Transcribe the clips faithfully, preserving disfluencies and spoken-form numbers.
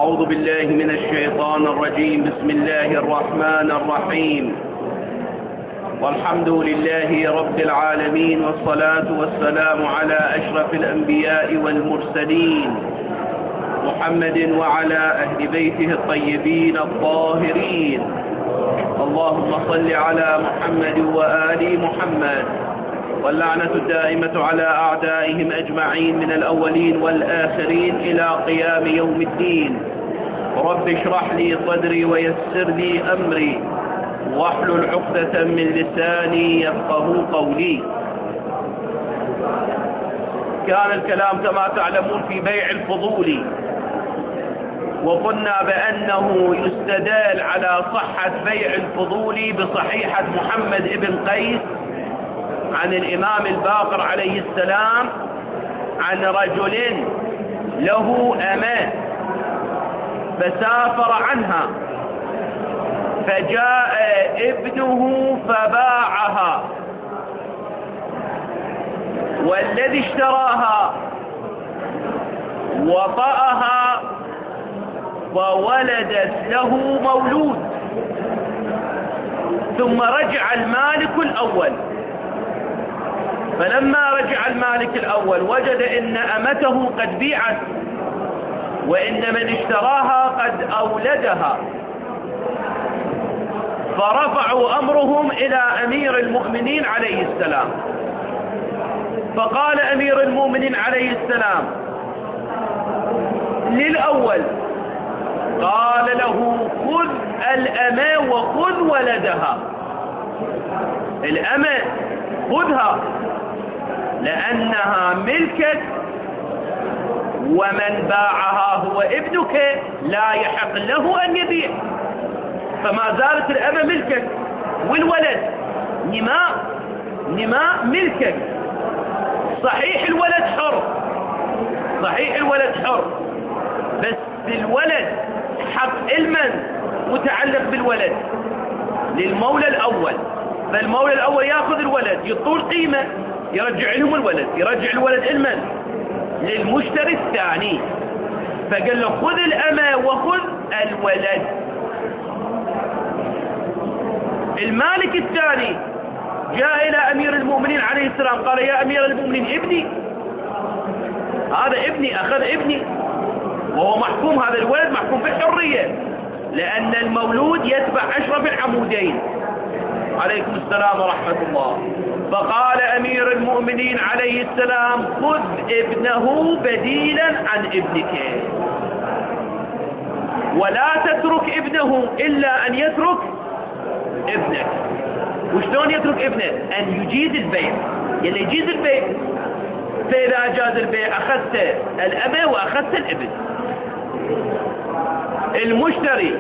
أعوذ بالله من الشيطان الرجيم. بسم الله الرحمن الرحيم. والحمد لله رب العالمين، والصلاة والسلام على أشرف الأنبياء والمرسلين محمد وعلى أهل بيته الطيبين الطاهرين. اللهم صل على محمد وآل محمد، واللعنة الدائمة على أعدائهم أجمعين من الأولين والآخرين إلى قيام يوم الدين. رب اشرح لي صدري ويسر لي أمري واحلل عقدة من لساني يفقه قولي. كان الكلام كما تعلمون في بيع الفضول، وقلنا بأنه يستدل على صحة بيع الفضول بصحيحة محمد بن قيس عن الإمام الباقر عليه السلام عن رجل له أمة فسافر عنها، فجاء ابنه فباعها، والذي اشتراها وطأها وولدت له مولود، ثم رجع المالك الأول. فلما رجع المالك الأول وجد إن أمته قد بيعت، وإن من اشتراها قد أولدها، فرفعوا أمرهم إلى أمير المؤمنين عليه السلام. فقال أمير المؤمنين عليه السلام للأول، قال له: خذ الأمة وخذ ولدها. الأمة خذها لأنها ملكك، ومن باعها هو ابنك لا يحق له أن يبيع، فما زالت الأمة ملكك، والولد نماء نماء ملكك. صحيح الولد حر، صحيح الولد حر، بس الولد حق المن متعلق بالولد للمولى الأول. فالمولى الأول يأخذ الولد، يطول قيمة، يرجع لهم الولد، يرجع الولد المن للمشتري الثاني. فقال له: خذ الأمة وخذ الولد. المالك الثاني جاء إلى أمير المؤمنين عليه السلام قال: يا أمير المؤمنين، ابني هذا ابني، أخذ ابني، وهو محكوم، هذا الولد محكوم بالحرية، لأن المولود يتبع أشرف العمودين. عليكم السلام ورحمة الله. فقال أمير المؤمنين عليه السلام: خذ ابنه بديلا عن ابنك، ولا تترك ابنه إلا أن يترك ابنك. وشلون يترك ابنه؟ أن يجيز البيع، يعني يجيز البيع. فإذا جاز البيع أخذت الأمة وأخذت الابن. المشتري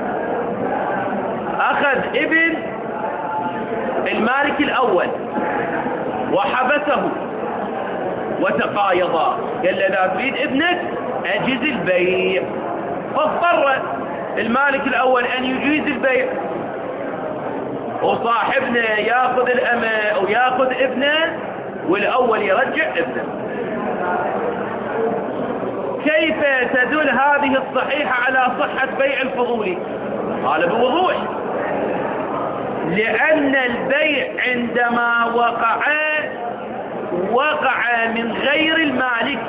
أخذ ابن المالك الأول وحبسه وتقايضا، قال له: لا تريد ابنك أجز البيع. فاضطر المالك الأول أن يجيز البيع، وصاحبنا ياخذ الأمة أو ياخذ ابنه، والأول يرجع ابنه. كيف تدل هذه الصحيحة على صحة بيع الفضولي؟ قال بوضوح: لأن البيع عندما وقع وقع من غير المالك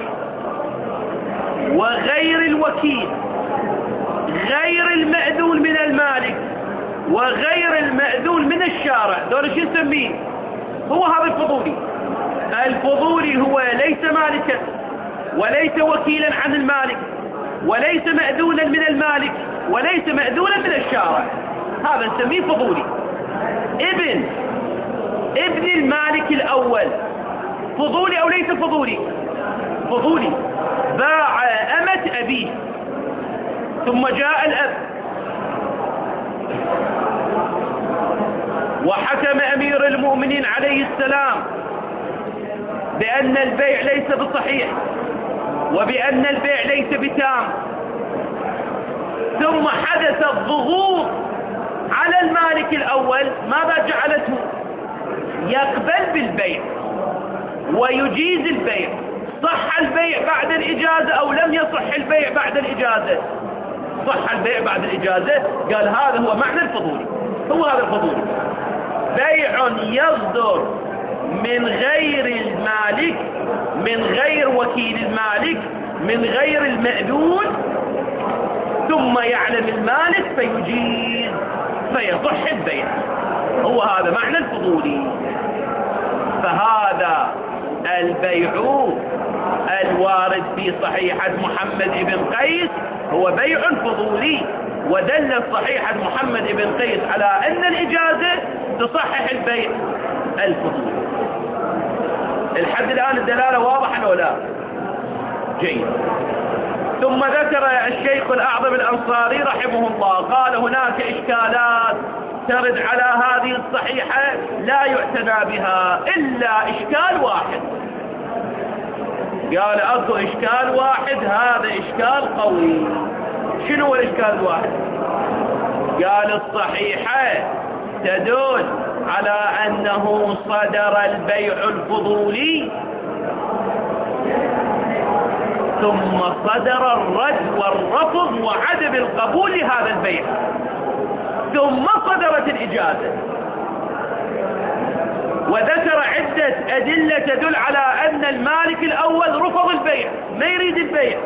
وغير الوكيل، غير المأذون من المالك وغير المأذون من الشارع. دول شو نسميه؟ هو هذا الفضولي. الفضولي هو ليس مالكا، وليس وكيلا عن المالك، وليس مأذونا من المالك، وليس مأذونا من الشارع. هذا نسميه فضولي. ابن ابن المالك الأول فضولي أو ليس فضولي؟ فضولي. باع أمة أبيه، ثم جاء الأب وحكم أمير المؤمنين عليه السلام بأن البيع ليس بصحيح، وبأن البيع ليس بتام. ثم حدث الضغوط على المالك الأول، ماذا جعلته؟ يقبل بالبيع ويجيز البيع. صح البيع بعد الإجازة أو لم يصح البيع بعد الإجازة؟ صح البيع بعد الإجازة. قال هذا هو معنى الفضولي، هو هذا الفضولي: بيع يصدر من غير المالك، من غير وكيل المالك، من غير المأذون، ثم يعلم المالك فيجيز فيصح البيع. هو هذا معنى الفضولي. فهذا البيع الوارد في صحيحة محمد بن قيس هو بيع فضولي، ودل صحيحة محمد بن قيس على أن الإجازة تصحح البيع الفضولي. الحد الآن الدلالة واضحة أو لا؟ جيد. ثم ذكر الشيخ الأعظم الأنصاري رحمه الله، قال هناك إشكالات ترد على هذه الصحيحة لا يعتنى بها إلا إشكال واحد. قال أكو إشكال واحد، هذا إشكال قوي. شنو هو الإشكال الواحد؟ قال الصحيحة تدل على أنه صدر البيع الفضولي ثم صدر الرد والرفض وعدم القبول لهذا البيع، ثم صدرت الإجازة. وذكر عدة أدلة تدل على أن المالك الأول رفض البيع، ما يريد البيع.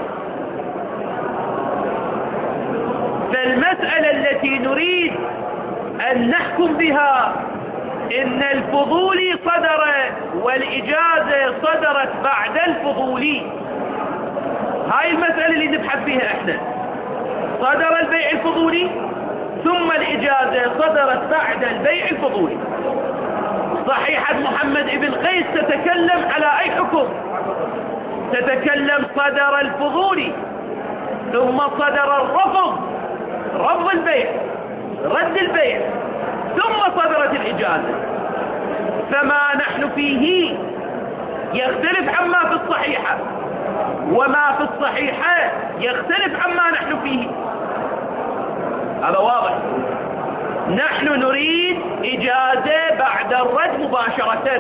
فالمسألة التي نريد أن نحكم بها إن الفضولي صدر والإجازة صدرت بعد الفضولي. هاي المسألة اللي نبحث فيها احنا. صدر البيع الفضولي ثم الإجازة صدرت بعد البيع الفضولي. صحيحة محمد بن قيس تتكلم على أي حكم؟ تتكلم صدر الفضولي ثم صدر الرفض، رفض البيع، رد البيع، ثم صدرت الإجازة. فما نحن فيه يختلف عما في الصحيحة، وما في الصحيحة يختلف عما نحن فيه. هذا واضح. نحن نريد إجازة بعد الرد مباشرة،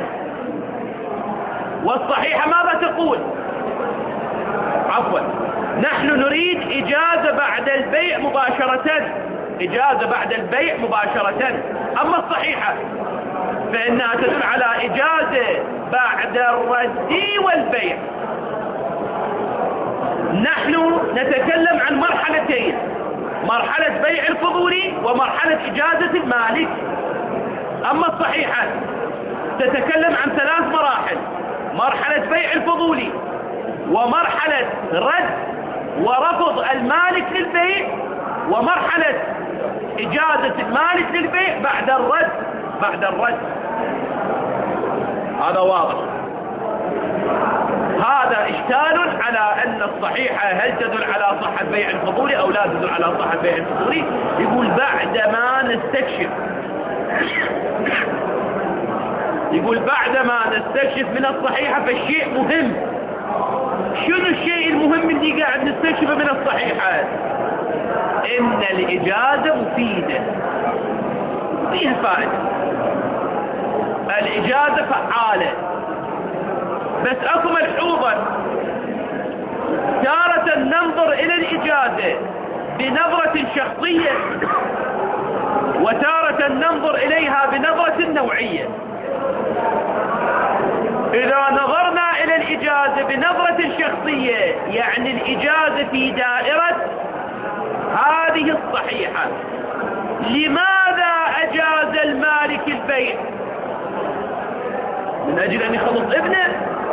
والصحيحة ماذا تقول؟ عفوا، نحن نريد إجازة بعد البيع مباشرة، إجازة بعد البيع مباشرة. أما الصحيحة فإنها تدل على إجازة بعد الرد والبيع. نحن نتكلم عن مرحلتين: مرحلة بيع الفضولي ومرحلة إجازة المالك. أما الصحيحة تتكلم عن ثلاث مراحل: مرحلة بيع الفضولي، ومرحلة رد ورفض المالك للبيع، ومرحلة إجازة المالك للبيع بعد الرد بعد الرد. هذا واضح. هذا إشكال على أن الصحيحة هل تدل على صحة بيع الفضولي أو لا تدل على صحة بيع الفضولي. يقول بعد ما نستكشف يقول بعد ما نستكشف من الصحيحة فالشيء مهم. شنو الشيء المهم اللي قاعد نستكشفه من الصحيحة؟ إن الإجازة مفيدة، فيها فائدة، الإجازة فعالة. بس أكو ملحوظة: تارة ننظر إلى الإجازة بنظرة شخصية، وتارة ننظر إليها بنظرة نوعية. إذا نظرنا إلى الإجازة بنظرة شخصية يعني الإجازة في دائرة هذه الصحيحة. لماذا أجاز المالك البيع؟ من أجل أن يخلص ابنه.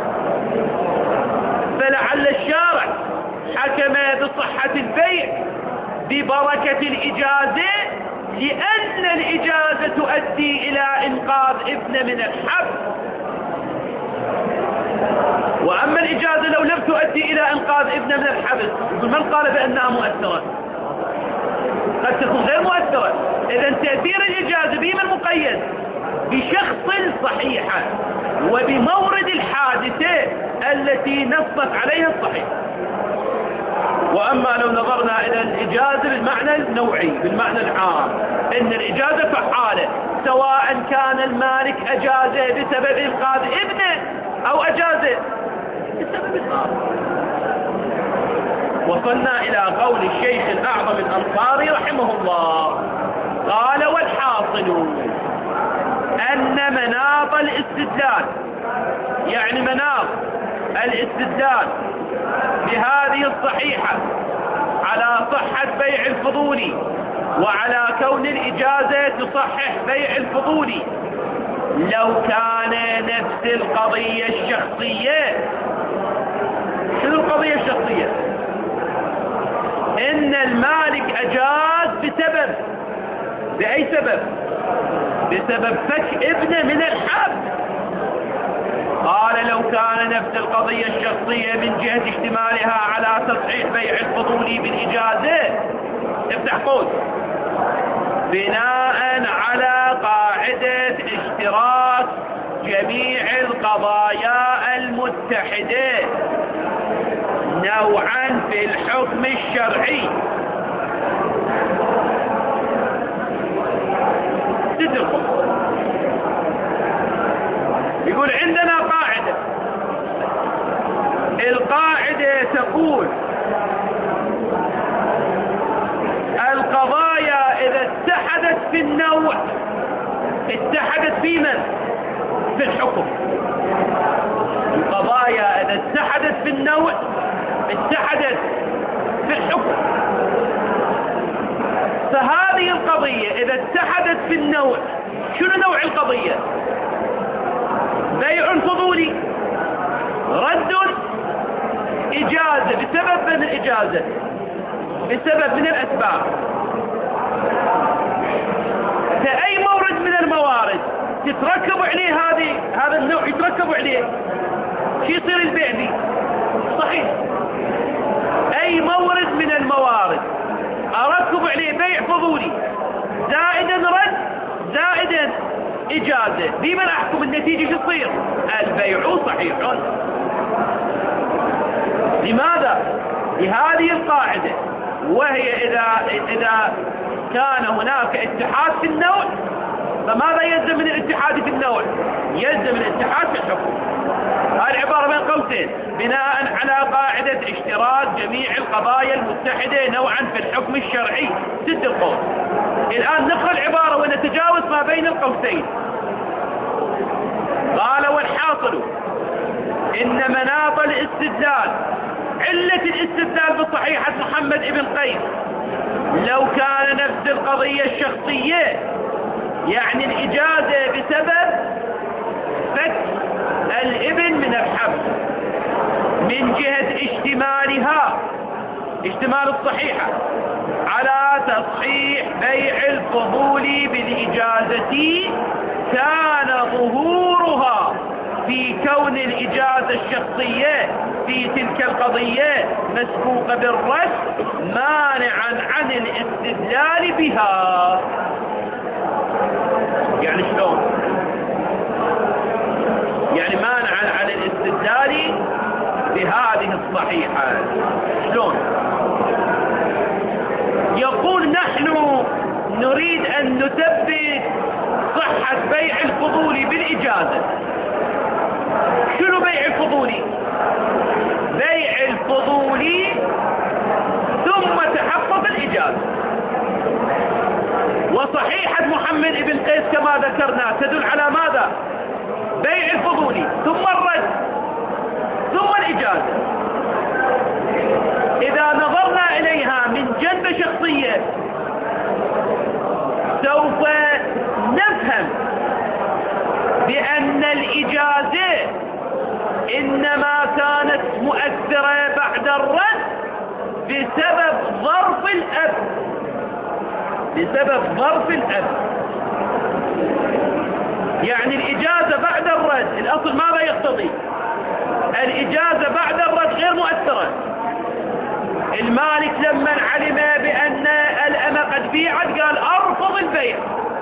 فلعل الشارع حكم بصحة البيع ببركة الإجازة لأن الإجازة تؤدي إلى إنقاذ ابنه من الحبس. وأما الإجازة لو لم تؤدي إلى إنقاذ ابنه من الحبس، يقول من قال بأنها مؤثرة؟ قد تكون غير مؤثرة. إذا تأثير الإجازة بما المقيد بشخص الصحيحة وبمورد الحادثة التي نصت عليها الصحيح. وأما لو نظرنا إلى الإجازة بالمعنى النوعي بالمعنى العام، إن الإجازة فعالة سواء كان المالك أجازه بسبب إنقاذ ابنه أو أجازه بسبب النار. وصلنا إلى قول الشيخ الأعظم الأنصاري رحمه الله، قال: والحاصل أن مناط الاستدلال، يعني مناط الاستدلال بهذه الصحيحة على صحة بيع الفضولي وعلى كون الإجازة تصحح بيع الفضولي، لو كان نفس القضية الشخصية. شنو القضية الشخصية؟ إن المالك أجاز بسبب، بأي سبب؟ بسبب فك ابنه من الحبس. قال: لو كان نفس القضية الشخصية من جهة اشتمالها على تصحيح بيع الفضولي بالإجازة، افتح قوس، بناء على قاعدة اشتراك جميع القضايا المتحدة نوعا في الحكم الشرعي. تدخل يقول: عندنا قاعدة، القاعدة تقول: القضايا إذا اتحدت في النوع اتحدت في من؟ في الحكم. القضايا إذا اتحدت في النوع اتحدت في الحكم. فهذه القضية إذا اتحدت في النوع، شنو نوع القضية؟ بيع فضولي، رد إجازة بسبب من الإجازة، بسبب من الأسباب. فأي مورد من الموارد تتركب عليه هذه هذا النوع، يتركب عليه شو يصير البيع دي؟ صحيح. أي مورد من الموارد أركب عليه بيع فضولي زائدا رد زائدا إجازة، بمن أحكم النتيجة شو تصير؟ البيع صحيح. لماذا؟ لهذه القاعدة، وهي إذا إذا كان هناك اتحاد في النوع، فماذا يلزم من الاتحاد في النوع؟ يلزم الاتحاد في الحكم. هذه عبارة بين قوسين: بناء على قاعدة اشتراك جميع القضايا المتحدة نوعا في الحكم الشرعي. سد القوس. الآن نقرأ العبارة ونتجاوز ما بين القوسين. قال: والحاصل إن مناط الاستدلال، علة الاستدلال بصحيحة محمد ابن قيس، لو كان نفس القضية الشخصية، يعني الإجازة بسبب فك الابن من الحبس، من جهة اشتمالها، اشتمال الصحيحة على تصحيح بيع الفضول بالإجازة، كان ظهورها في كون الإجازة الشخصية في تلك القضية مسبوقة بالرد مانعا عن الاستدلال بها. يعني شلون؟ يعني مانعا عن الاستدلال بهذه الصحيحة. شلون؟ يقول: نحن نريد أن نثبت صحة بيع الفضول بالإجازة. شنو بيع الفضولي؟ بيع الفضولي ثم تحقق الإجازة. وصحيحة محمد بن قيس كما ذكرنا تدل على ماذا؟ بيع الفضولي ثم الرد ثم الإجازة. إذا نظرنا إليها من جنبة شخصية سوف نفهم بأن الإجازة إنما كانت مؤثرة بعد الرد بسبب ظرف الأب، بسبب ظرف الأب. يعني الإجازة بعد الرد الأصل ماذا يقتضي؟ الإجازة بعد الرد غير مؤثرة. المالك لما علم بأن الأمة قد بيعت قال: أرفض البيع.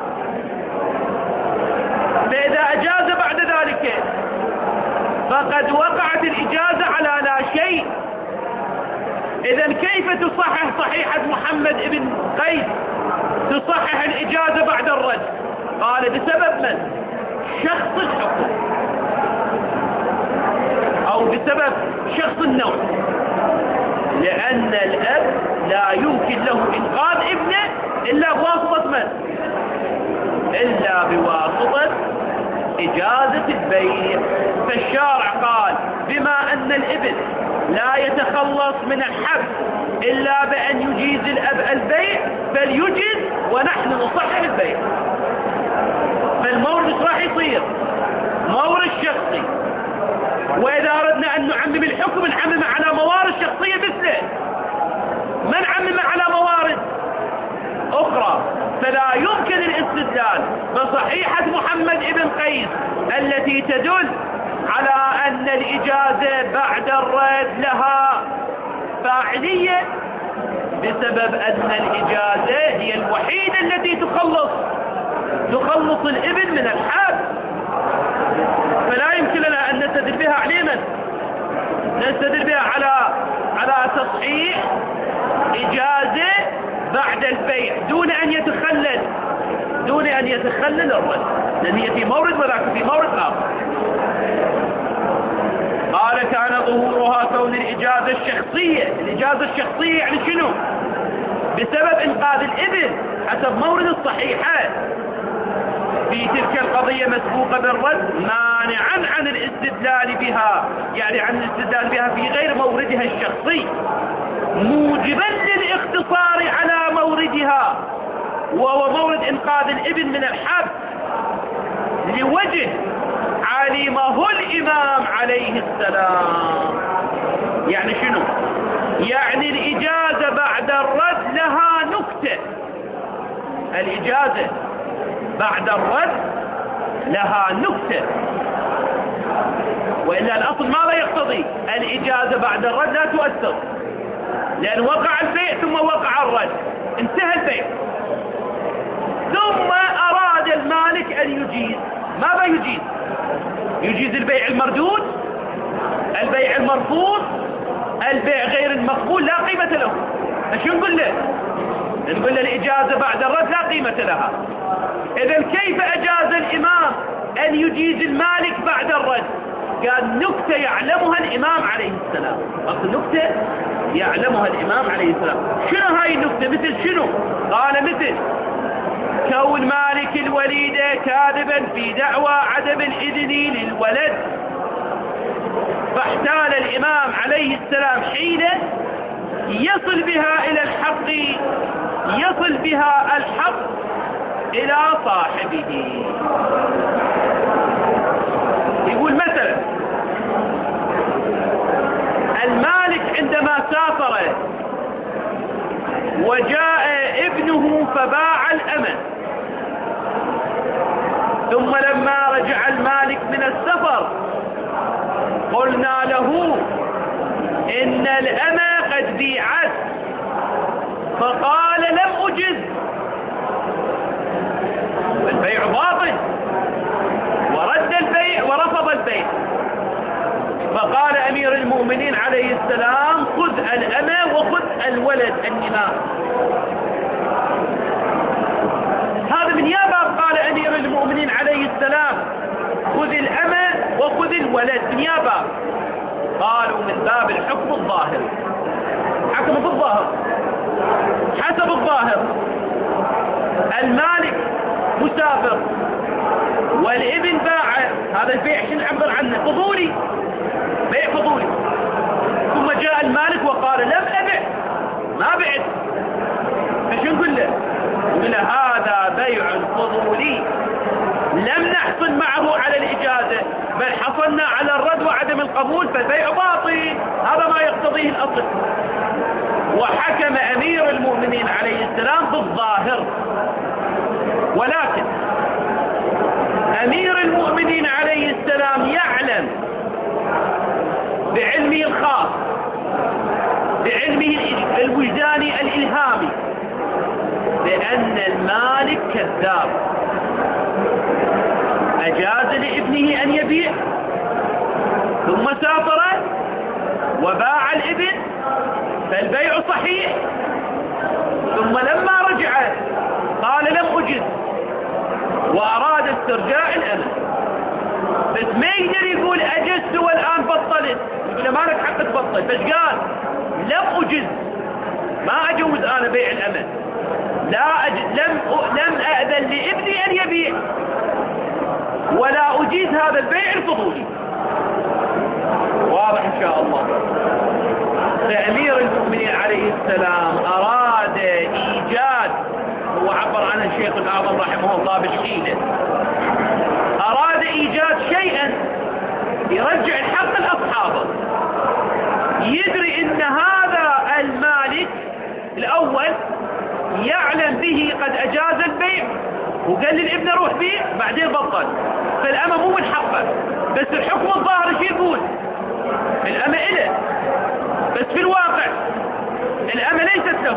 فإذا أجاز بعد ذلك فقد وقعت الإجازة على لا شيء. إذن كيف تصحح صحيحة محمد بن قيس، تصحح الإجازة بعد الرد؟ قال: بسبب من؟ شخص الحكم، أو بسبب شخص النوع. لأن الأب لا يمكن له إنقاذ ابنه إلا بواسطة من؟ إلا بواسطة إجازة البيع. فالشارع قال بما أن الابن لا يتخلص من الحبس إلا بأن يجيز الأب البيع فليجز ونحن نصحح البيع. فالمورد ايش راح يصير؟ مورد شخصي، وإذا أردنا أن نعمم الحكم نعمم على موارد شخصية مثله، ما نعمم على موارد أخرى. فلا يمكن الاستدلال بصحيحة محمد بن قيس التي تدل على أن الإجازة بعد الرد لها فاعلية بسبب أن الإجازة هي الوحيدة التي تخلص تخلص الابن من الحبس. فلا يمكن لنا أن نستدل بها علما، نستدل بها على على تصحيح إجازة بعد البيع دون أن يتخلل دون أن يتخلل الرد، لأن هي في مورد وذاك في مورد آخر. قال كان ظهورها كون الإجازة الشخصية. الإجازة الشخصية يعني شنو؟ بسبب إنقاذ الابن حسب مورد الصحيحة في تلك القضية مسبوقة بالرد مانعا عن الاستدلال بها، يعني عن الاستدلال بها في غير موردها الشخصي، موجبا للاقتصار على موردها وهو مورد إنقاذ الابن من الحبس لوجه علمه الإمام عليه السلام. يعني شنو؟ يعني الإجازة بعد الرد لها نكتة. الإجازة بعد الرد لها نكتة، وإلا الأصل ماذا يقتضي؟ الإجازة بعد الرد لا تؤثر، لأن وقع البيع ثم وقع الرد، انتهى البيع، ثم أراد المالك أن يجيز. ماذا يجيز؟ يجيز البيع المردود، البيع المرفوض، البيع غير المقبول لا قيمة له. شو نقول له؟ نقول له الإجازة بعد الرد لا قيمة لها. إذن كيف أجاز الإمام أن يجيز المالك بعد الرد؟ قال نكتة يعلمها الإمام عليه السلام. أصل نكتة يعلمها الإمام عليه السلام. شنو هاي النكتة؟ مثل شنو؟ قال مثل كون مالك الوليدة كاذبا في دعوى عدم الإذن للولد، فاحتال الإمام عليه السلام حيلة يصل بها إلى الحق يصل بها الحق إلى صاحبه. يقول مثلا المالك عندما سافر وجاء ابنه فباع الأمة، ثم لما رجع المالك من السفر قلنا له إن الأمة قد بيعت، فقال لم أجز، البيع باطل، ورد البيع ورفض البيع. فقال أمير المؤمنين عليه السلام خذ الأمة وخذ الولد النماء. هذا من يا باب قال أمير المؤمنين عليه السلام خذ الأمة وخذ الولد، من يا باب؟ قالوا من باب الحكم الظاهر، حكم بالظاهر حسب الظاهر. المالك مسافر والابن باع، هذا البيع شنو نعبر عنه؟ فضولي، بيع فضولي. ثم جاء المالك وقال لم أبع، ما بعت، فشو نقول له؟ نقول له هذا بيع فضولي لم نحصل معه على الإجازة، بل حصلنا على الرد وعدم القبول، فالبيع باطل. هذا ما يقتضيه الأصل. وحكم أمير المؤمنين عليه السلام بالظاهر. ولكن أمير المؤمنين عليه السلام يعلم بعلمه الخاص، بعلمه الوجداني الإلهامي، بأن المالك كذاب، أجاز لابنه أن يبيع ثم سافر وباع الابن، فالبيع صحيح. ثم لما رجع قال لم أجز وأراد استرجاع الأمل، بس ما يقدر يقول أجزت والآن بطلت، يقول ما لك حق تبطل. فايش قال؟ لم أجز، ما أجوز أنا بيع الأمة، لا أج... لم لم أأذن لابني أن يبيع، ولا أجيز هذا البيع الفضولي. واضح إن شاء الله. فأمير المؤمنين عليه السلام أراد إيجاد، هو عبر عنه الشيخ الأعظم رحمه الله بالحيلة، أراد إيجاد شيئا يرجع الحق لأصحابه، يدري إن هذا المالك الأول يعلم به قد أجاز البيع وقال للابن روح بيع، بعدين بطل، فالأمة مو من حقه، بس الحكم الظاهر شو يقول؟ الأمة إله، بس في الواقع الأمة ليست له.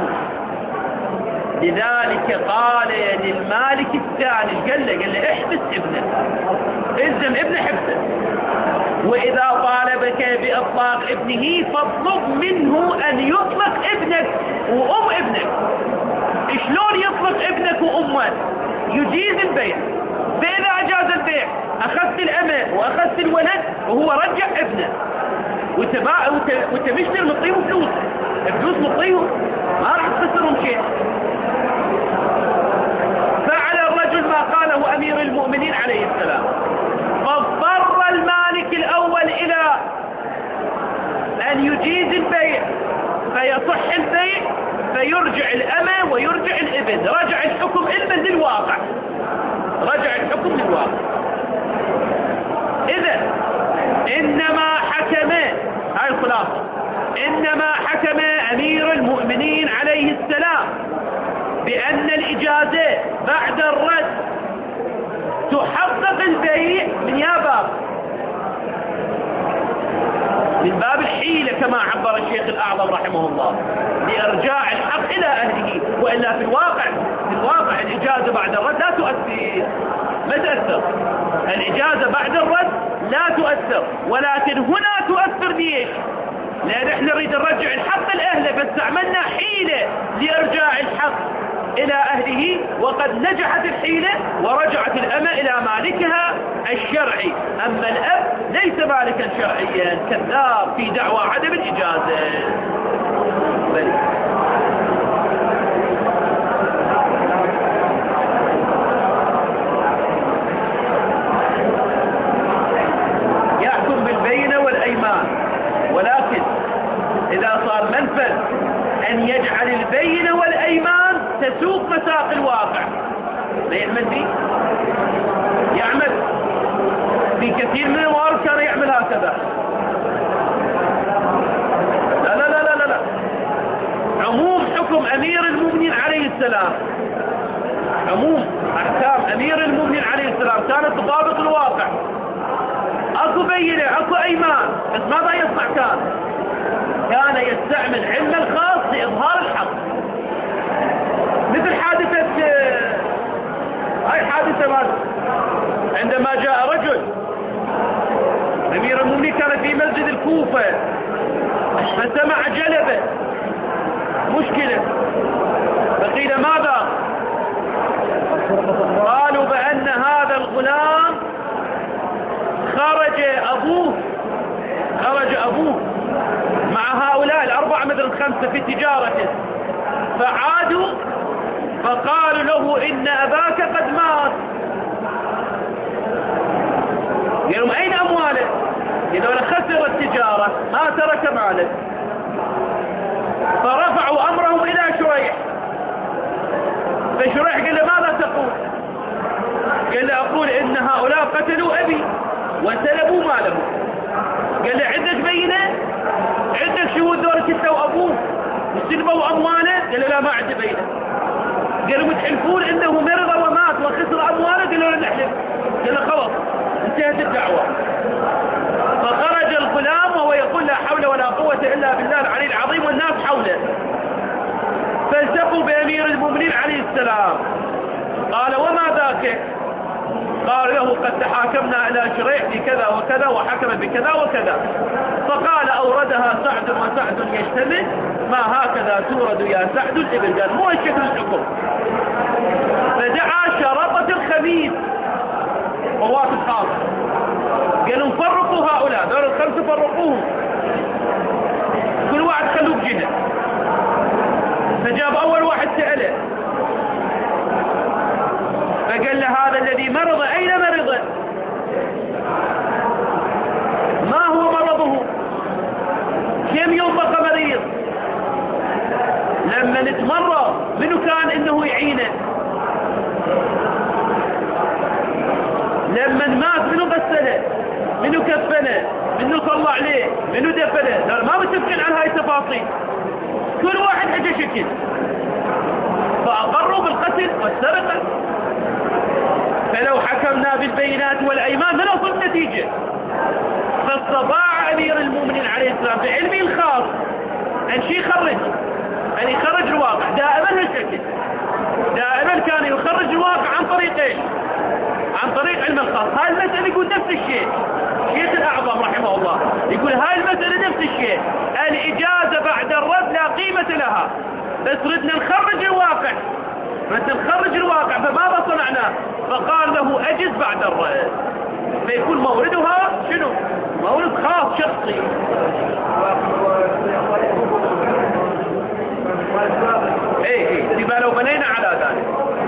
لذلك قال للمالك الثاني، قال له قال له احبس ابنه، الزم ابنه حبسه، وإذا طالبك بإطلاق ابنه فاطلب منه أن يطلق ابنك وأم ابنك. شلون يطلق ابنك وأمك؟ يجيز البيع، فإذا أجاز البيع أخذت الأمة وأخذت الولد وهو رجع ابنه، وانت مشتري مطيه فلوس، الفلوس مطيه ما راح تخسرهم شيء. فعل الرجل ما قاله أمير المؤمنين عليه السلام، فاضطر المالك الأول إلى أن يجيز البيع فيصح البيع، فيرجع الأمة ويرجع الابن، رجع الحكم إلما للواقع، رجع الحكم للواقع. إذا إنما حكم، هاي الخلاصة، إنما حكم أمير المؤمنين عليه السلام بأن الإجازة بعد الرد تحقق البيع من يا باب، من باب الحيلة كما عبر الشيخ الأعظم رحمه الله، لإرجاع الحق إلى أهله، وإلا في الواقع في الواقع الإجازة بعد الرد لا تؤثر، ما تأثر الإجازة بعد الرد لا تؤثر، ولكن هنا تؤثر ليش؟ لأن احنا نريد نرجع الحق لأهله، بس عملنا حيلة لإرجاع الحق إلى أهله، وقد نجحت الحيلة ورجعت الأمة إلى مالكها الشرعي. أما الأب ليس مالكا شرعيا، كذاب في دعوى عدم الإجازة. بل. يحكم بالبينة والأيمان، ولكن إذا صار منفذ أن يجعل البينة والأيمان تسوق مساق الواقع، لا يعمل به، يعمل في كثير من الموارد كان يعمل هكذا. لا لا لا لا لا عموم حكم أمير المؤمنين عليه السلام، عموم أحكام أمير المؤمنين عليه السلام كانت تطابق الواقع، أكو بينة أكو أيمان، بس ماذا يصنع؟ كان كان يستعمل علم الخاص لإظهار الحق، مثل حادثة، هاي حادثة ماذا؟ عندما جاء رجل أمير المؤمنين كان في مسجد الكوفة فسمع جلبة مشكلة، فقيل ماذا؟ قالوا بأن هذا الغلام خرج أبوه خرج أبوه مع هؤلاء الأربعة مثل الخمسة في تجارته، فعادوا فقالوا له إن أباك قد مات. قالوا أين أمواله؟ قالوا خسر التجارة ما ترك ماله. فرفعوا أمرهم إلى شريح، فشريح قال له ماذا تقول؟ قال له أقول إن هؤلاء قتلوا أبي وسلبوا ماله. قال له عندك بينة؟ عندك شهود دورك انت وأبوه وسلبوا أمواله؟ قال له لا ما عندي بينة. قالوا متحلفون إنه مرض ومات وخسر أمواله؟ قال له لا نحلف. قال له خلاص انتهت الدعوة. فخرج الغلام وهو يقول لا حول ولا قوة إلا بالله العلي العظيم والناس حوله، فالتقوا بأمير المؤمنين عليه السلام. قال وما ذاك؟ قال له قد تحاكمنا إلى شريح بكذا وكذا وحكم بكذا وكذا. فقال أوردها سعد وسعد يجتمع، ما هكذا تورد يا سعد الإبل. قال مو الشكل الحكم. فدعا شرطة الخبيث قوات الخاصة، قالوا فرقوا هؤلاء، دول الخمسة فرقوهم، كل واحد خلوه بجهة. فجاب أول واحد سأله فقال له هذا الذي مرض أين مرض؟ ما هو مرضه؟ كم يوم بقى مريض؟ لما نتمرض منو كان انه يعينه؟ لما مات منو غسله؟ منو كفنه؟ منو صلى عليه؟ منو دفنه؟ ما متفقين على هاي التفاصيل. كل واحد حاجه شكل. فاقروا بالقتل والسرقه. فلو حكمنا بالبينات والايمان لنوصل النتيجه. فاستطاع امير المؤمنين عليه السلام بعلمه الخاص ان شي يخرج ان يخرج الواقع. دائما هالشكل. دائما كان يخرج الواقع عن طريق ايش؟ عن طريق علم الخاص. هاي المسألة يقول نفس الشيء. الشيخ الأعظم رحمه الله يقول هاي المسألة نفس الشيء. الإجازة بعد الرد لا قيمة لها، بس ردنا نخرج الواقع. ردنا نخرج الواقع فماذا صنعناه؟ فقال له أجز بعد الرد. فيكون موردها شنو؟ مورد خاص شخصي. ايه ايه يبقى لو بنينا على ذلك.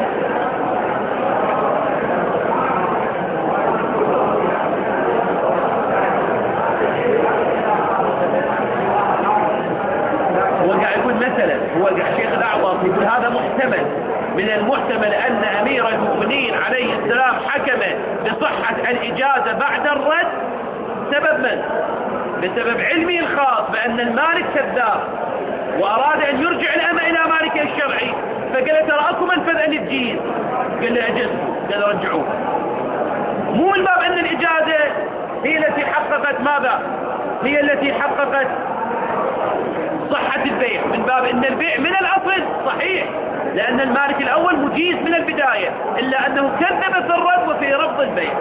هو قاعد يقول مثلا، هو الشيخ الأعظم يقول هذا محتمل، من المحتمل أن أمير المؤمنين عليه السلام حكم بصحة الإجازة بعد الرد سبب من؟ بسبب علمه الخاص بأن المالك كذاب وأراد أن يرجع الأمة إلى مالكه الشرعي، فقال ترى أكو منفذ أن تجيز. قال له أجزه، قال رجعوه. مو من باب أن الإجازة هي التي حققت ماذا؟ هي التي حققت صحة البيع، من باب أن البيع من الأصل صحيح، لأن المالك الأول مجيز من البداية، إلا أنه كذب في الرد وفي رفض البيع.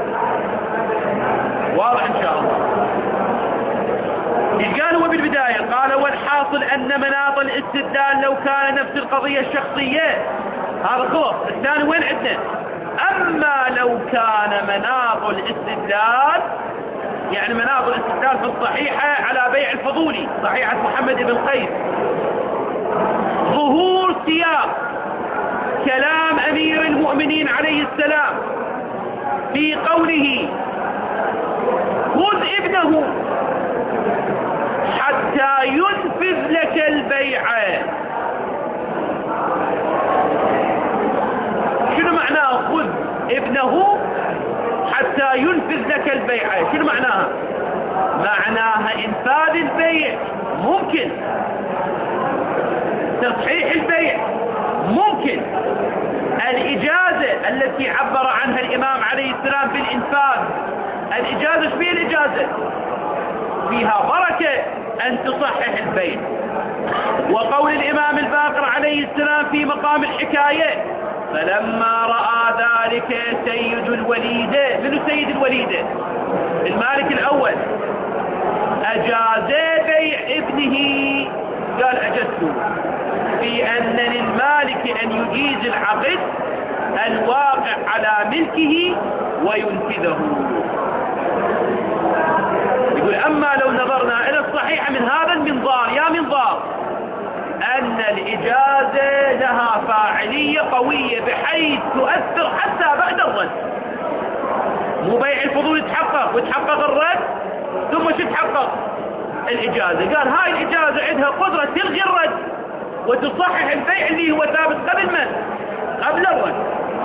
واضح إن شاء الله. قال هو بالبداية قال والحاصل أن مناط الاستدلال لو كان نفس القضية الشخصية، هذا خلص. الثاني وين عندنا؟ أما لو كان مناط الاستدلال، يعني مناط الاستدلال في الصحيحة على بيع الفضولي، صحيحة محمد بن قيس، ظهور سياق كلام أمير المؤمنين عليه السلام في قوله خذ ابنه حتى ينفذ لك البيع. شنو معناه خذ ابنه حتى ينفذ لك البيع؟ شنو معناها؟ معناها انفاذ البيع ممكن، تصحيح البيع ممكن، الإجازة التي عبر عنها الإمام عليه السلام بالإنفاذ، الإجازة شو فيها الإجازة؟ فيها بركة أن تصحح البيع. وقول الإمام الباقر عليه السلام في مقام الحكاية فلما رأى ذلك سيد الوليدة، منو سيد الوليدة؟ المالك الأول، أجاز بيع ابنه، قال أجزته، في أن للمالك أن يجيز العقد الواقع على ملكه وينفذه. يقول أما لو نظرنا إلى الصحيح من هذا المنظار، يا منظار أن الإجازة لها فاعلية قوية بحيث تؤثر حتى بعد الرد. مو بيع الفضول يتحقق وتحقق الرد ثم شو تحقق؟ الإجازة. قال هاي الإجازة عندها قدرة تلغي الرد وتصحح البيع اللي هو ثابت قبل من؟ قبل الرد.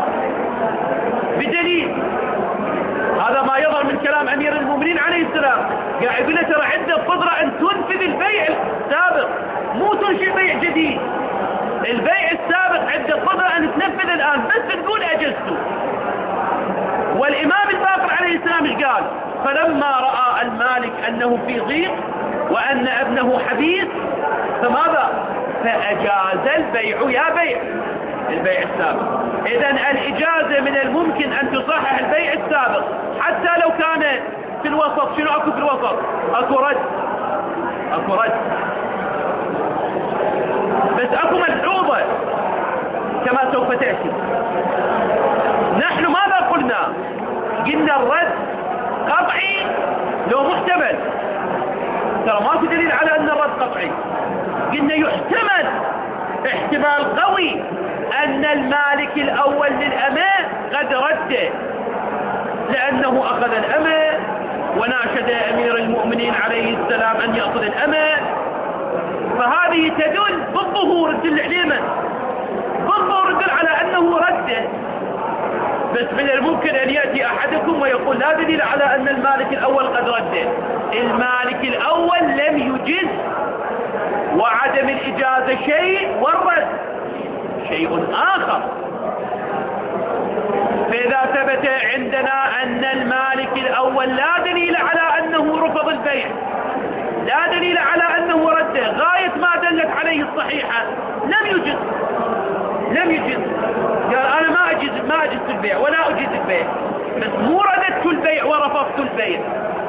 بدليل هذا ما يظهر من كلام أمير المؤمنين عليه السلام، قاعد يقول له ترى عنده قدرة أن تنفذ البيع السابق، مو تنشئ بيع جديد. البيع السابق عنده قدرة أن تنفذ الآن، بس تقول أجزته. والإمام الباقر عليه السلام ايش قال؟ فلما رأى المالك أنه في ضيق وأن ابنه حبيس فماذا؟ فأجاز البيع، يا بيع البيع السابق. إذن الإجازة من الممكن أن تصحح البيع السابق حتى لو كان في الوسط. شنو أكو في الوسط؟ أكو رد، أكو رد، بس أكو ملحوظة كما سوف تأتي. نحن ماذا قلنا؟ قلنا الرد قطعي لو محتمل، ترى ما في دليل على أن الرد قطعي. قلنا يحتمل احتمال قوي أن المالك الأول للأمة قد رده، لأنه أخذ الأمة وناشد أمير المؤمنين عليه السلام أن يأخذ الأمة، فهذه تدل بالظهور تدل عليه من؟ بالظهور تدل على أنه رده. بس من الممكن أن يأتي أحدكم ويقول لا دليل على أن المالك الأول قد رده. المالك الأول لم يجز، وعدم الإجازة شيء والرد شيء آخر. فإذا ثبت عندنا أن المالك الأول لا دليل على أنه رفض البيع، لا دليل على أنه رده، غاية ما دلت عليه الصحيحة، لم يجز لم يجز قال أنا ما أجز ما أجزت البيع ولا أجيز البيع، بس مو رددت البيع ورفضت البيع.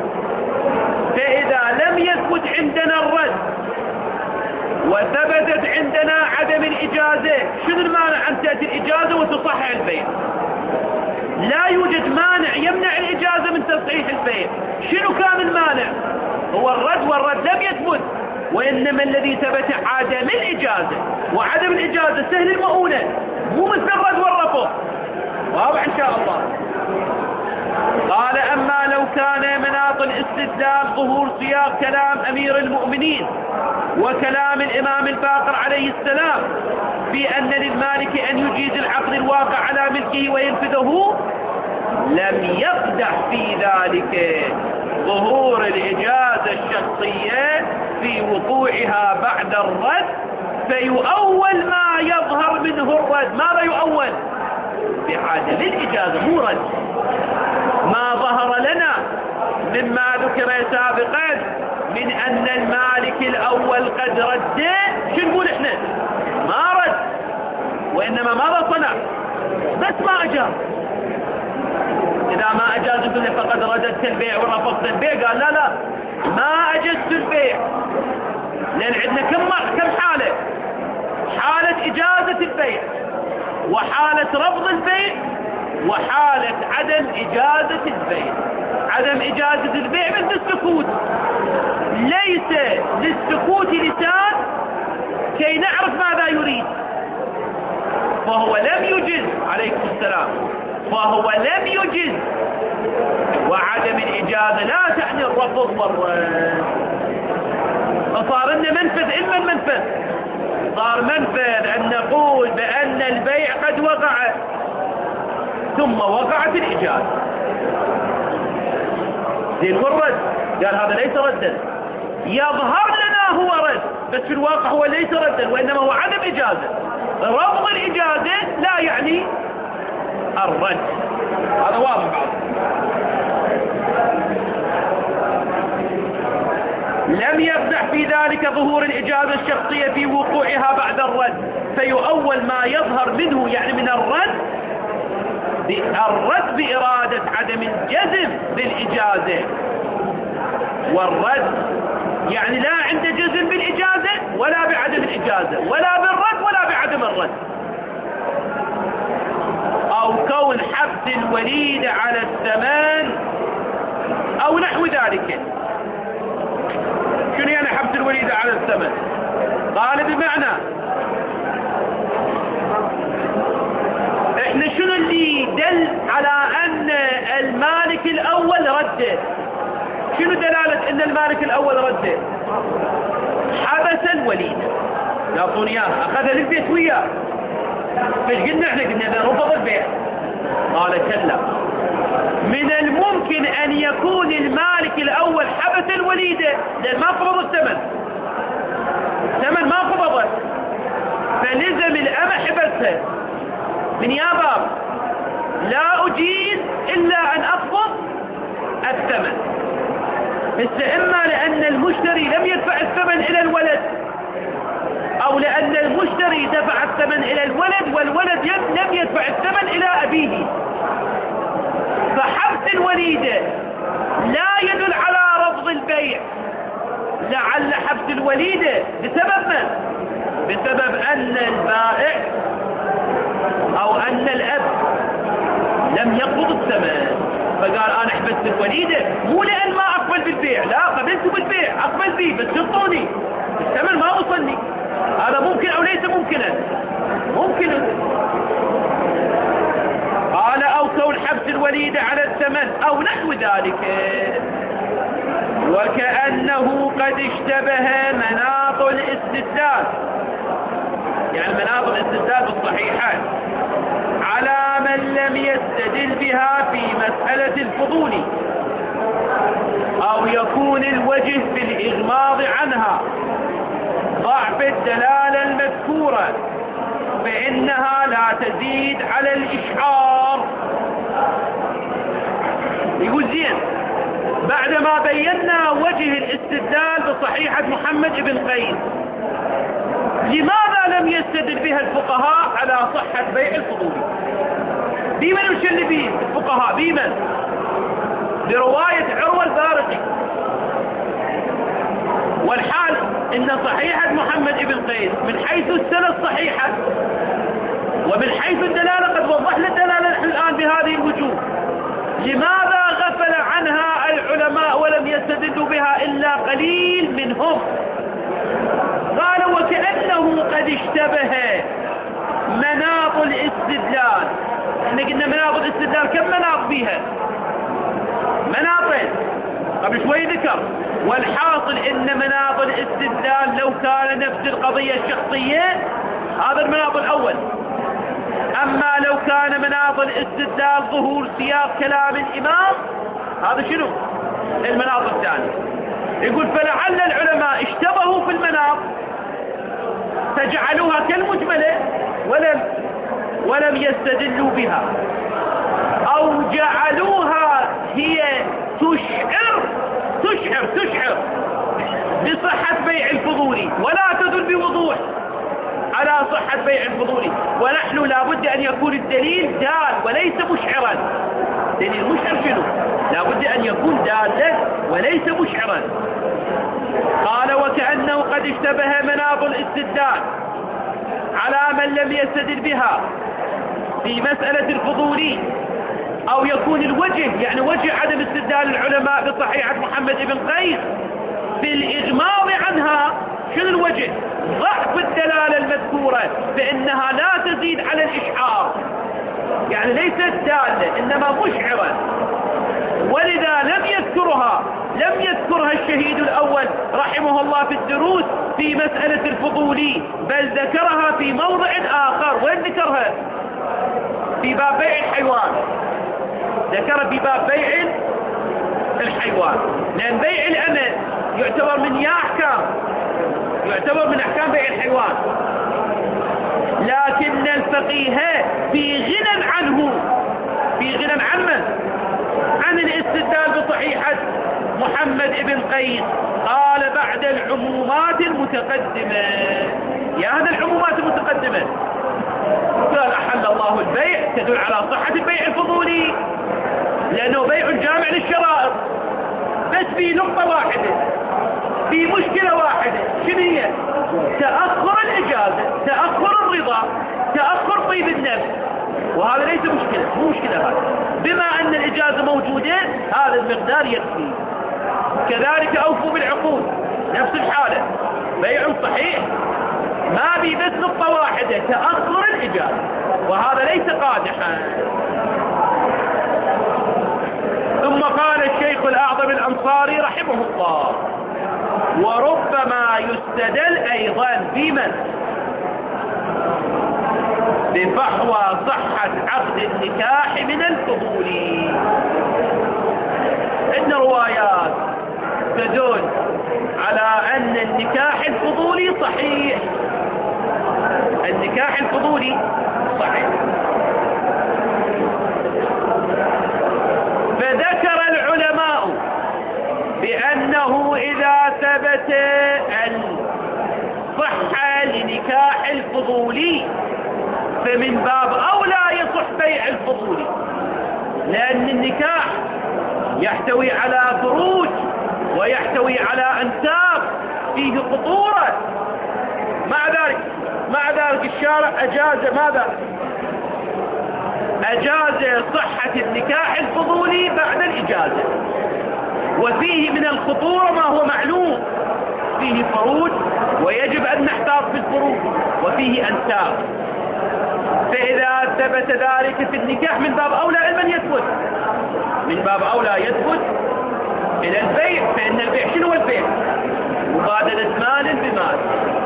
فإذا لم يثبت عندنا الرد وثبتت عندنا عدم الإجازة، شنو المانع أن تأتي الإجازة وتصحح البيع؟ لا يوجد مانع يمنع الإجازة من تصحيح البيع. شنو كان المانع؟ هو الرد، والرد لم يثبت، وإنما الذي ثبت عدم الإجازة، وعدم الإجازة سهل المؤونة، مو مثل الرد والرفض. واضح إن شاء الله. قال أما لو كان مناط الاستدلال ظهور سياق كلام أمير المؤمنين وكلام الإمام الباقر عليه السلام بأن للمالك أن يجيز العقد الواقع على ملكه وينفذه، لم يقدح في ذلك ظهور الإجازة الشخصية في وقوعها بعد الرد، فيؤول ما يظهر منه الرد. ماذا يؤول؟ بعدم الإجازة، مو رد. ما ظهر لنا مما ذكر سابقا من أن المالك الأول قد رد، شو نقول احنا؟ ما رد، وإنما ماذا صنع؟ بس ما أجاز. إذا ما أجاز يقول فقد رددت البيع ورفضت البيع، قال لا لا ما أجزت البيع، لأن عندنا كم كم حالة؟ حالة إجازة البيع، وحالة رفض البيع، وحالة عدم إجازة البيع. عدم إجازة البيع مثل السكوت، ليس للسكوت لسان كي نعرف ماذا يريد، فهو لم يجز. عليكم السلام. فهو لم يجز، وعدم الإجازة لا تعني الرفض والرد. فصار لنا منفذ، إما المنفذ صار منفذ أن نقول بأن البيع قد وقع ثم وقعت الإجازة، زين، والرد قال هذا ليس ردا، يظهر لنا هو رد، بس في الواقع هو ليس ردا، وإنما هو عدم إجازة. رفض الإجازة لا يعني الرد. هذا واضح. لم يقدح في ذلك ظهور الإجازة الشخصية في وقوعها بعد الرد، فيؤول ما يظهر منه يعني من الرد الرد بإرادة عدم الجزم بالإجازة، والرد يعني لا عند جزم بالإجازة ولا بعدم الإجازة، ولا بالرد ولا بعدم الرد. أو كون حبس الوليد على الثمن أو نحو ذلك. شنو يعني حبس الوليد على الثمن؟ قال بمعنى احنا شنو اللي دل على ان المالك الاول رده؟ شنو دلالة ان المالك الاول رده؟ حبس الوليد، يعطون اياه، اخذها للبيت وياه. فايش قلنا احنا؟ قلنا اذا رفض البيع. قال كلا، من الممكن ان يكون المالك الاول حبس الوليدة لان ما قبض الثمن، الثمن ما قبضت، فلزم الامة حبسها من يا باب لا أجيز إلا أن أقبض الثمن. هسه إما لأن المشتري لم يدفع الثمن إلى الولد، أو لأن المشتري دفع الثمن إلى الولد والولد لم يدفع الثمن إلى أبيه. فحبس الوليدة لا يدل على رفض البيع، لعل حبس الوليدة بسبب ما؟ بسبب أن البائع أو أن الأب لم يقبض الثمن. فقال أنا حبست الوليدة مو لأن ما أقبل بالبيع، لا قبلت بالبيع أقبل به بس شرطوني الثمن ما وصلني. هذا ممكن أو ليس ممكنا؟ ممكن. قال أو كون حبس الوليدة على الثمن أو نحو ذلك. وكأنه قد اشتبه مناط الاستدلال، يعني مناط الاستدلال بالصحيحات على من لم يستدل بها في مسألة الفضول، أو يكون الوجه في الإغماض عنها ضعف الدلالة المذكورة فإنها لا تزيد على الإشعار. يقول زين بعدما بينا وجه الاستدلال بصحيحة محمد بن قيس، لماذا لم يستدل بها الفقهاء على صحة بيع الفضول؟ بمن مشلبين الفقهاء؟ بمن؟ برواية عروة البارقي. والحال إن صحيحة محمد بن قيس من حيث السنة الصحيحة ومن حيث الدلالة قد وضحنا الدلالة نحن الآن بهذه الوجوه. لماذا غفل عنها العلماء ولم يستدلوا بها إلا قليل منهم؟ قال وكأنه قد اشتبه مناط الاستدلال. احنا قلنا مناط الاستدلال كم مناط بيها؟ مناطين قبل شوي ذكر. والحاصل ان مناط الاستدلال لو كان نفس القضية الشخصية هذا المناط الاول، اما لو كان مناط الاستدلال ظهور سياق كلام الامام هذا شنو؟ المناط الثاني. يقول فلعل العلماء اشتبهوا في المناط فجعلوها كالمجملة ولم ولم يستدلوا بها، او جعلوها هي تشعر تشعر تشعر بصحة بيع الفضول ولا تدل بوضوح على صحة بيع الفضول. ونحن لابد ان يكون الدليل دال وليس مشعرا. دليل مشعر شنو؟ لابد ان يكون دالا وليس مشعرا. قال وكأنه قد اشتبه مناط الاستدلال على من لم يستدل بها في مسألة الفضول، أو يكون الوجه يعني وجه عدم استدلال العلماء بصحيحة محمد بن قيس في الإغماض عنها. شنو الوجه؟ ضعف الدلالة المذكورة فإنها لا تزيد على الإشعار، يعني ليست دالة إنما مشعرة، ولذا لم يذكرها لم يذكرها الشهيد الأول رحمه الله في الدروس في مسألة الفضول، بل ذكرها في موضع آخر. وين ذكرها؟ في باب بيع الحيوان. ذكر في باب بيع الحيوان، لأن بيع الأمل يعتبر من يا أحكام يعتبر من أحكام بيع الحيوان، لكن الفقيه في غنى عنه في غنى عن من؟ عن الاستدلال بصحيحة محمد بن قيس. قال بعد العمومات المتقدمة. يا هذا العمومات المتقدمة قال أحل الله البيع تدل على صحة البيع الفضولي لأنه بيع جامع للشرائط، بس في نقطة واحدة، في مشكلة واحدة. شنو هي؟ تأخر الإجازة، تأخر الرضا، تأخر طيب النفس، وهذا ليس مشكلة، مو مشكلة هذا. بما أن الإجازة موجودة هذا المقدار يكفي. كذلك أوفوا بالعقود نفس الحالة، بيع صحيح ما بي بس نقطة واحدة تأخر الإجازة، وهذا ليس قادحا. ثم قال الشيخ الأعظم الأنصاري رحمه الله وربما يستدل أيضا بمن بفحوى صحة عقد النكاح من الفضول. إن روايات تدل على أن النكاح الفضولي صحيح، النكاح الفضولي صحيح. فذكر العلماء بأنه إذا ثبت الصحة لنكاح الفضولي فمن باب أولى يصح بيع الفضولي، لأن النكاح يحتوي على فروج ويحتوي على أنساب فيه خطورة. مع ذلك مع ذلك الشارع أجاز ماذا؟ أجاز صحة النكاح الفضولي بعد الإجازة. وفيه من الخطورة ما هو معلوم، فيه فروج ويجب أن نحتاط في الفروج، وفيه أنساب. فإذا ثبت ذلك في النكاح من باب أولى علما يثبت، من باب أولى يثبت إلى البيع. فإن البيع شنو البيع؟ مبادلة مال بمال.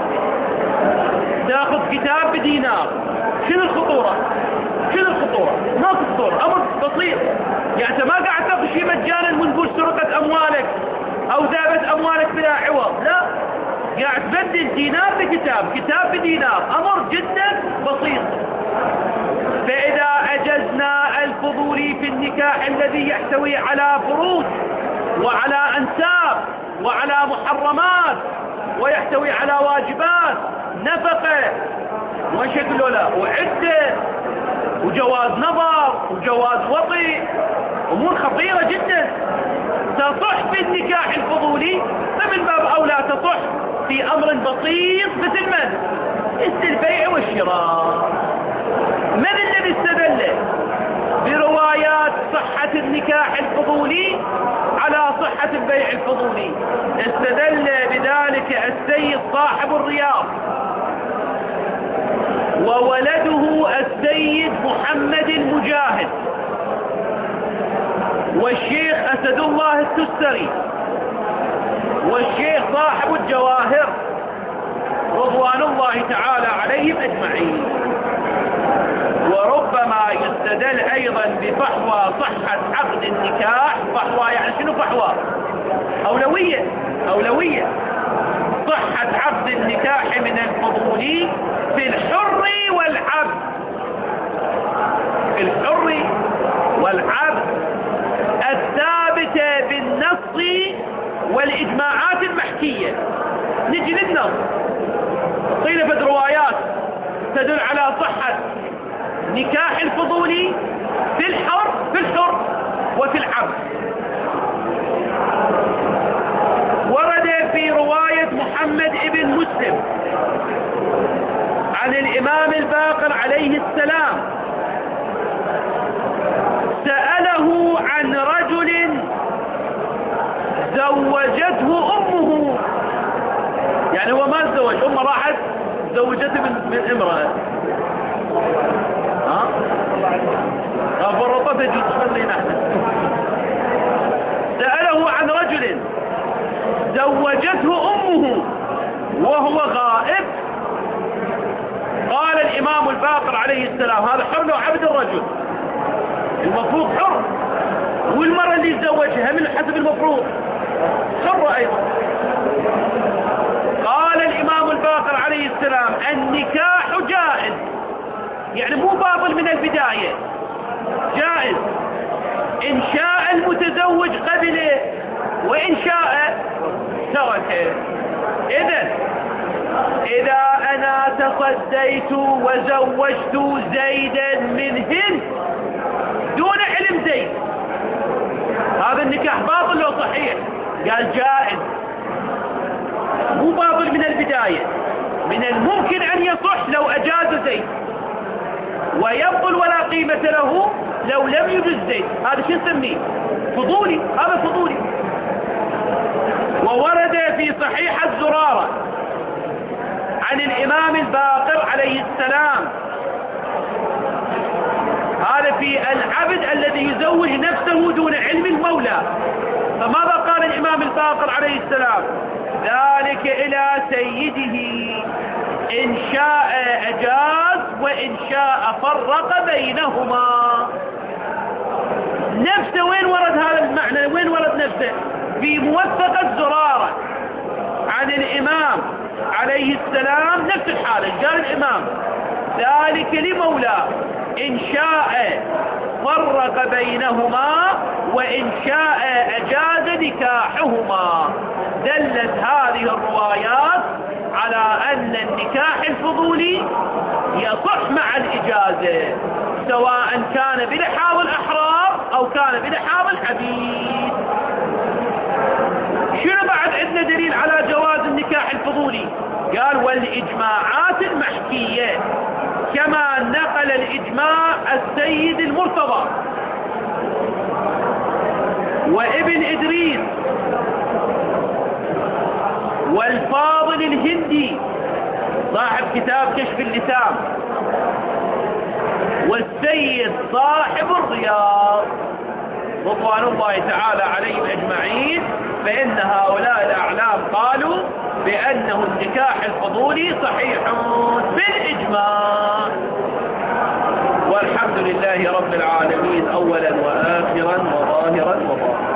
تأخذ كتاب بدينار، شنو الخطورة؟ شنو الخطورة؟ ما في خطورة، أمر بسيط. يعني أنت ما قاعد تاخذ شيء مجانا ونقول سرقة أموالك أو ذهبت أموالك بلا عوض، لا، قاعد تبدل دينار بكتاب، كتاب بدينار، أمر جدا بسيط. فإذا أجزنا الفضولي في النكاح الذي يحتوي على فروج وعلى أنساب وعلى محرمات ويحتوي على واجبات نفقة وشكل لا وعدة وجواز نظر وجواز وطي، أمور خطيرة جدا، تصح في النكاح الفضولي، فمن باب أولى تصح في أمر بسيط مثل من؟ مثل البيع والشراء. من الذي استدل بروايات صحة النكاح الفضولي على صحة البيع الفضولي؟ استدل بذلك السيد صاحب الرياض وولده السيد محمد المجاهد والشيخ أسد الله التستري والشيخ صاحب الجواهر رضوان الله تعالى عليهم أجمعين. وربما يستدل أيضا بفحوى صحة عقد النكاح. فحوى يعني شنو فحوى؟ أولوية، أولوية صحة عقد النكاح من الفضولي في الحر والعبد، الحر والعبد الثابتة بالنص والإجماعات المحكية. نجي للنص، قيل في روايات تدل على صحة نكاح الفضولي في الحر في الحر وفي العبد. ورد في رواية محمد ابن مسلم عن الإمام الباقر عليه السلام، سأله عن رجل زوجته أمه، يعني هو ما تزوج، أمه راحت زوجته من, من امرأة، ها؟ فرطته جيت تصلي نحن. سأله عن رجل زوجته أمه وهو غائب. قال الإمام الباقر عليه السلام هذا حر لو عبد الرجل، المفروض حر، والمرأة اللي يتزوجها من حسب المفروض حرة أيضا. قال الإمام الباقر عليه السلام النكاح جائز، يعني مو باطل من البداية، جائز إن شاء المتزوج قبله وإن شاء تركه. إذن إذا أنا تصديت وزوجت زيدا من هند دون علم زيد، هذا النكاح باطل لو صحيح؟ قال جائز، مو باطل من البداية، من الممكن أن يصح لو أجاز زيد، ويبطل ولا قيمة له لو لم يجز زيد. هذا شو نسميه؟ فضولي، هذا فضولي. وورد في صحيح الزرارة عن الإمام الباقر عليه السلام، هذا في العبد الذي يزوج نفسه دون علم المولى. فماذا قال الإمام الباقر عليه السلام؟ ذلك إلى سيده إن شاء أجاز وإن شاء فرق بينهما. نفسه وين ورد هذا المعنى؟ وين ورد نفسه؟ في موثقة زرارة عن الإمام عليه السلام نفس الحالة. قال الإمام ذلك لمولاه إن شاء فرق بينهما وإن شاء أجاز نكاحهما. دلت هذه الروايات على أن النكاح الفضولي يصح مع الإجازة، سواء كان بلحاظ الأحرار أو كان بلحاظ العبيد. شنو بعد عندنا دليل على جواز النكاح الفضولي؟ قال والإجماعات المحكية، كما نقل الإجماع والسيد المرتضى وابن إدريس والفاضل الهندي صاحب كتاب كشف اللسان والسيد صاحب الرياض رضوان الله تعالى عليهم أجمعين، فإن هؤلاء الأعلام قالوا بأنه النكاح الفضولي صحيح بالإجماع. والحمد لله رب العالمين أولا وآخرا وظاهرا وباطنا.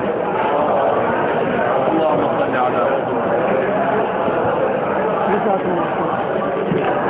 اللهم صل على رسول الله.